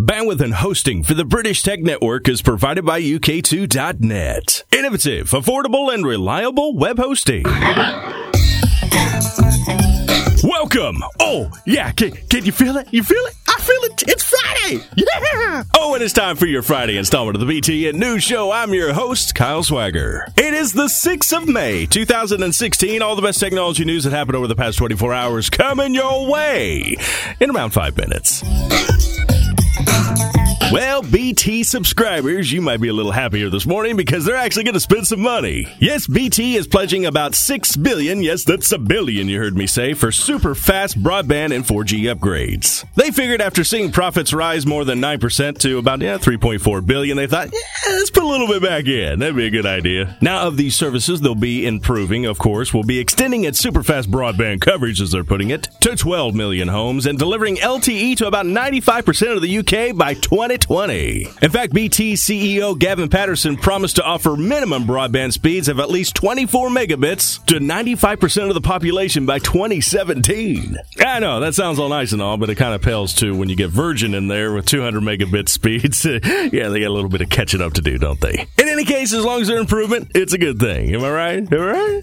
Bandwidth and hosting for the British Tech Network is provided by UK2.net. Innovative, affordable, and reliable web hosting. Welcome. Oh, yeah. Can you feel it? You feel it? I feel it. It's Friday. Yeah. Oh, and it's time for your Friday installment of the BTN News Show. I'm your host, Kyle Swagger. It is the 6th of May, 2016. All the best technology news that happened over the past 24 hours coming your way in around 5 minutes. Well, BT subscribers, you might be a little happier this morning because they're actually going to spend some money. Yes, BT is pledging about $6 billion, yes, that's a billion you heard me say, for super fast broadband and 4G upgrades. They figured after seeing profits rise more than 9% to about $3.4 billion, they thought, let's put a little bit back in. That'd be a good idea. Now, of these services they'll be improving, of course, will be extending its super fast broadband coverage, as they're putting it, to 12 million homes and delivering LTE to about 95% of the UK by 2020. In fact, BT CEO Gavin Patterson promised to offer minimum broadband speeds of at least 24 megabits to 95% of the population by 2017. I know, that sounds all nice and all, but it kind of pales to when you get Virgin in there with 200 megabit speeds. Yeah, they got a little bit of catching up to do, don't they? In any case, as long as they're improvement, it's a good thing. Am I right? All right?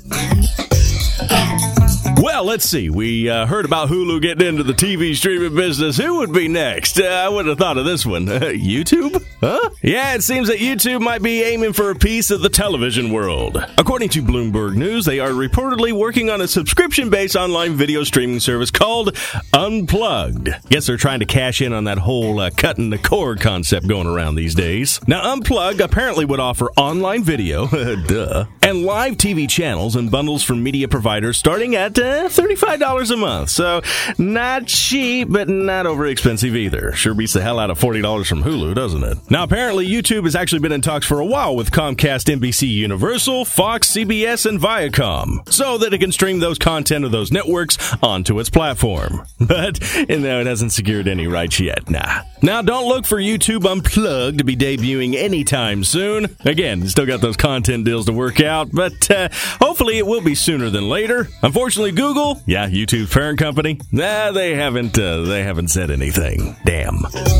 Well, let's see. We heard about Hulu getting into the TV streaming business. Who would be next? I wouldn't have thought of this one. YouTube? Huh? Yeah, it seems that YouTube might be aiming for a piece of the television world. According to Bloomberg News, they are reportedly working on a subscription-based online video streaming service called Unplugged. Guess they're trying to cash in on that whole cutting the cord concept going around these days. Now, Unplugged apparently would offer online video, duh, and live TV channels and bundles from media providers starting at $35 a month. So, not cheap, but not over expensive either. Sure beats the hell out of $40 from Hulu, doesn't it? Now, apparently, YouTube has actually been in talks for a while with Comcast, NBC Universal, Fox, CBS, and Viacom, so that it can stream those content of those networks onto its platform. But, no, it hasn't secured any rights yet, nah. Now, don't look for YouTube Unplugged to be debuting anytime soon. Again, still got those content deals to work out, but hopefully it will be sooner than later. Unfortunately, Google, yeah, YouTube's parent company, they haven't said anything. Damn.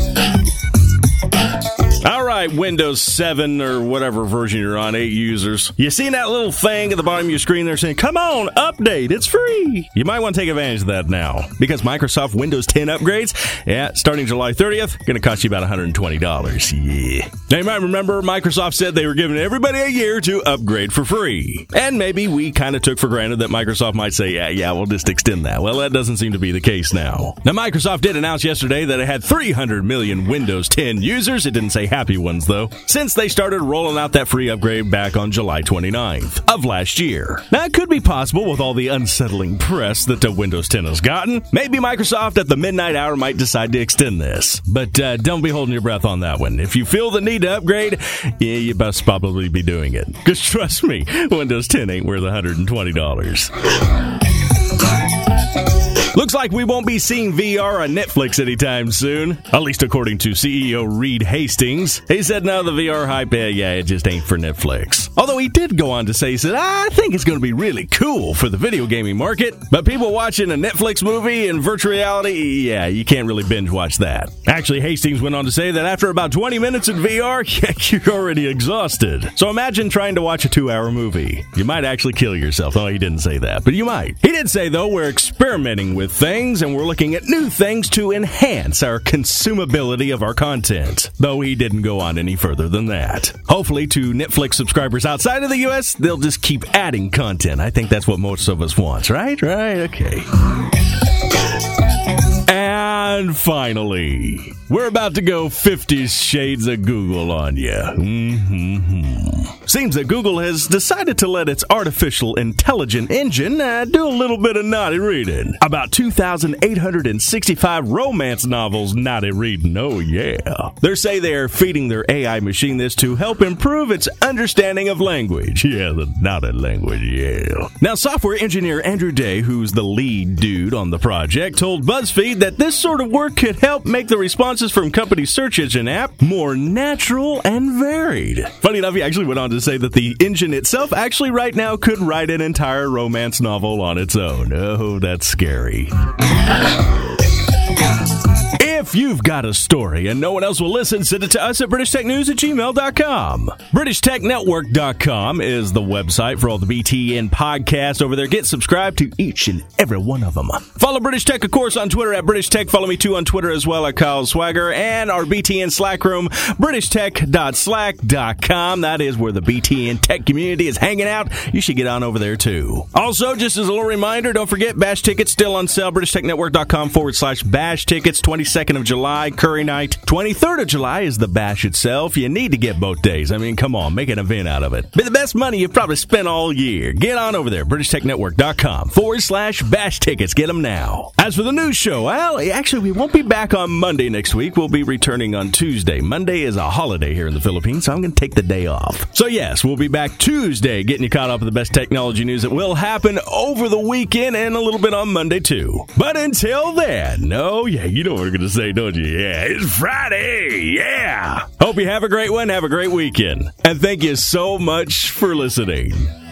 All right, Windows 7 or whatever version you're on, 8 users. You seen that little thing at the bottom of your screen there saying, come on, update, it's free. You might want to take advantage of that now because Microsoft Windows 10 upgrades, starting July 30th, going to cost you about $120. Yeah. Now, you might remember Microsoft said they were giving everybody a year to upgrade for free. And maybe we kind of took for granted that Microsoft might say, yeah, we'll just extend that. Well, that doesn't seem to be the case now. Now, Microsoft did announce yesterday that it had 300 million Windows 10 users. It didn't say happy ones, though, since they started rolling out that free upgrade back on July 29th of last year. Now, it could be possible with all the unsettling press that Windows 10 has gotten. Maybe Microsoft at the midnight hour might decide to extend this. But don't be holding your breath on that one. If you feel the need to upgrade, yeah, you best probably be doing it. Because trust me, Windows 10 ain't worth $120. Looks like we won't be seeing VR on Netflix anytime soon, at least according to CEO Reed Hastings. He said, no, the VR hype, it just ain't for Netflix. Although he did go on to say, he said, I think it's going to be really cool for the video gaming market, but people watching a Netflix movie in virtual reality, you can't really binge watch that. Actually, Hastings went on to say that after about 20 minutes in VR, you're already exhausted. So imagine trying to watch a 2-hour movie. You might actually kill yourself. Oh, he didn't say that, but you might. He did say, though, we're experimenting with things, and we're looking at new things to enhance our consumability of our content, though he didn't go on any further than that. Hopefully, to Netflix subscribers outside of the U.S., they'll just keep adding content. I think that's what most of us want, right? Right, okay. And finally, we're about to go 50 Shades of Google on you. Seems that Google has decided to let its artificial intelligent engine do a little bit of naughty reading. About 2,865 romance novels naughty reading, oh yeah. They say they're feeding their AI machine this to help improve its understanding of language. Yeah, the naughty language, yeah. Now, software engineer Andrew Day, who's the lead dude on the project, told BuzzFeed that this sort of work could help make the responses from company search engine app more natural and varied. Funny enough, he actually went on to say that the engine itself actually right now could write an entire romance novel on its own. Oh, that's scary. If you've got a story and no one else will listen, send it to us at BritishTechNews@gmail.com. BritishTechNetwork.com is the website for all the BTN podcasts over there. Get subscribed to each and every one of them. Follow British Tech, of course, on Twitter at British Tech. Follow me, too, on Twitter as well at Kyle Swagger. And our BTN Slack room, BritishTech.slack.com. That is where the BTN Tech community is hanging out. You should get on over there, too. Also, just as a little reminder, don't forget, Bash tickets still on sale. BritishTechNetwork.com/Bash tickets. 22nd of July, Curry Night. 23rd of July is the Bash itself. You need to get both days. I mean, come on, make an event out of it. Be the best money you've probably spent all year. Get on over there, BritishTechNetwork.com/Bash tickets. Get them now. As for the news show, well, actually, we won't be back on Monday next week. We'll be returning on Tuesday. Monday is a holiday here in the Philippines, so I'm going to take the day off. So, yes, we'll be back Tuesday getting you caught up with the best technology news that will happen over the weekend and a little bit on Monday, too. But until then, oh, yeah, you know what we're going to say, don't you? Yeah, it's Friday. Yeah. Hope you have a great one. Have a great weekend. And thank you so much for listening.